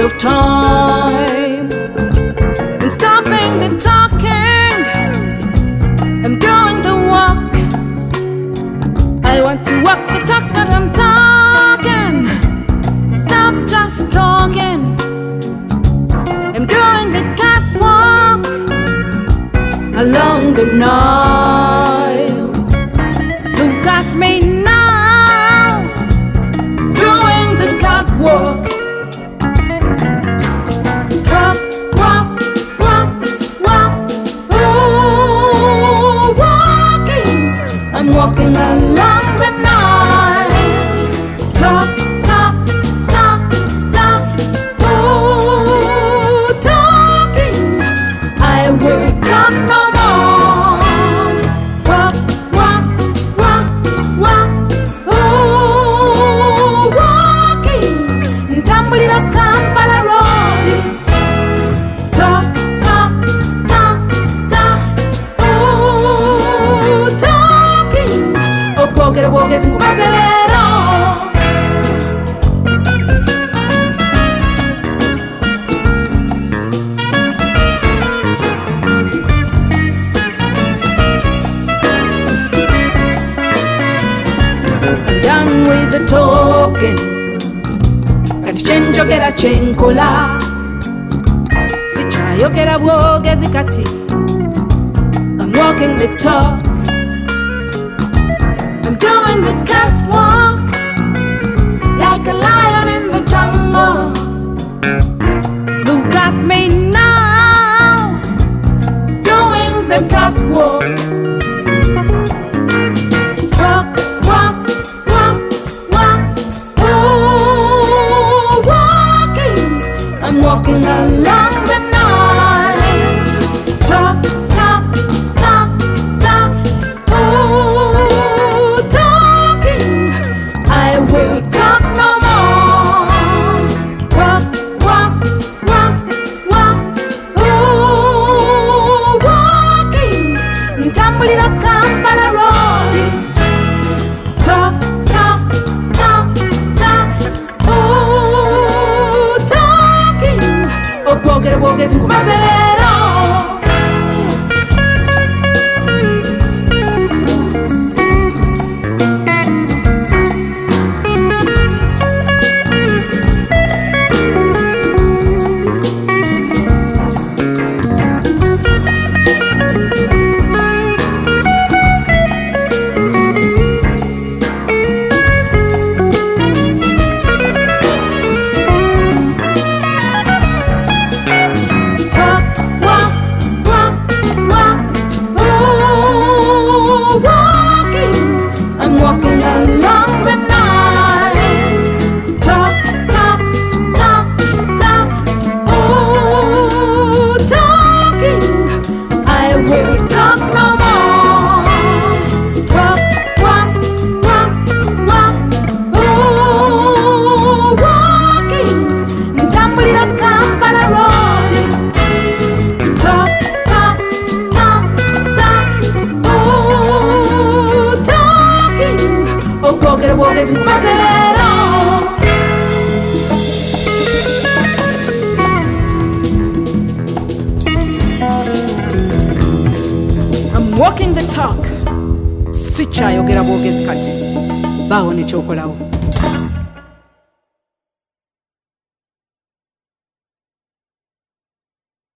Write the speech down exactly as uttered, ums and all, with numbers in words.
of time. And stopping the talking, I'm doing the walk. I want to walk the talk that I'm talking. Stop just talking. I'm doing the catwalk along the Nile. Look at me now, doing the catwalk. Walk, walk, walk, walk. Ooh, walking. I'm walking along the Nile. Talk, talk, talk, talk. Ooh, talking. I will talk no more. Walk, walk, walk, walk. Ooh, walking. Ntambulira Kampala Road. Talk, talk, talk, talk. Ooh, talking. Okwogera bwogezi nkubaze leero. I'm done with the talking. Kati kyenjogera kyenkola. Sikyayogera bwogezi kati. I'm walking the talk. I'm doing the catwalk like a lion in the jungle. Look at me now, doing the catwalk. Walk, walk, walk, walk. Ooh, walking. I'm walking along the Nile. Talk, talk, talk, talk. Ooh, talking. I will talk no more. Walk, walk, walk, walk. Ooh, walking. Ntambulira Kampala Road. Talk, talk, talk, talk. Ooh, talking. Okwogera bwogezi nkubaze leero. Walk, walk, walk, walk. Ooh, walking. I'm walking along the Nile. Talk, talk, talk, talk. Ooh, talking. I will talk no more. Walk, walk, walk, walk. Ooh, walking. Ntambulira Kampala Road. Talk, talk, talk, talk. Ooh, talking. Okwogera bwogezi nkubaze leero. I'm walking the talk. Sikyayogera bwogezi kati. Baawo ne kyokolawo.